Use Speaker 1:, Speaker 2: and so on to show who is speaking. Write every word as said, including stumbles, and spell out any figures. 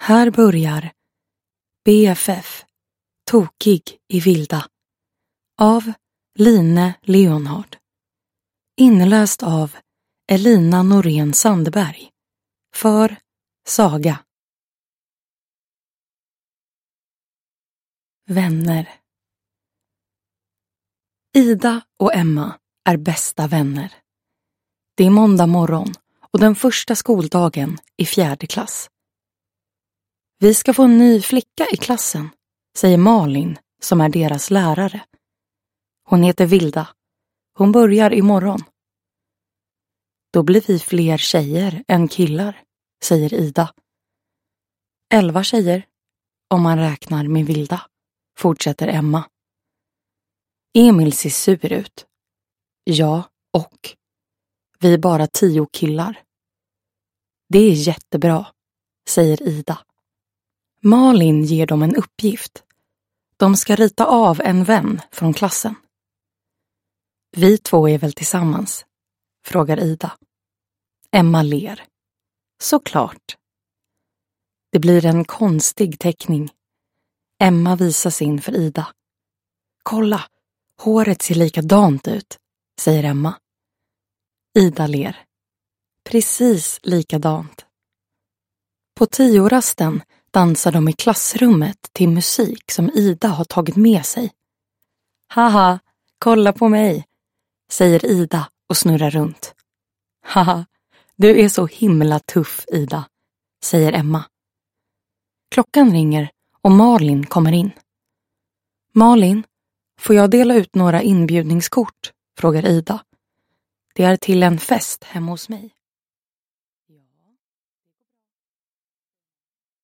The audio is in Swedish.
Speaker 1: Här börjar B F F, Tokig i vilda, av Line Leonhard. Inläst av Elina Norén Sandberg. För Saga. Vänner. Ida och Emma är bästa vänner. Det är måndag morgon och den första skoldagen i fjärde klass. Vi ska få en ny flicka i klassen, säger Malin som är deras lärare. Hon heter Vilda. Hon börjar imorgon. Då blir vi fler tjejer än killar, säger Ida. Elva tjejer, om man räknar med Vilda, fortsätter Emma. Emil ser sur ut. Ja, och vi är bara tio killar. Det är jättebra, säger Ida. Malin ger dem en uppgift. De ska rita av en vän från klassen. Vi två är väl tillsammans, frågar Ida. Emma ler. Såklart. Det blir en konstig teckning. Emma visar sin för Ida. Kolla, håret ser likadant ut, säger Emma. Ida ler. Precis likadant. På tiorasten dansar de i klassrummet till musik som Ida har tagit med sig. Haha, kolla på mig, säger Ida och snurrar runt. Haha, du är så himla tuff, Ida, säger Emma. Klockan ringer och Malin kommer in. Malin, får jag dela ut några inbjudningskort? Frågar Ida. Det är till en fest hemma hos mig.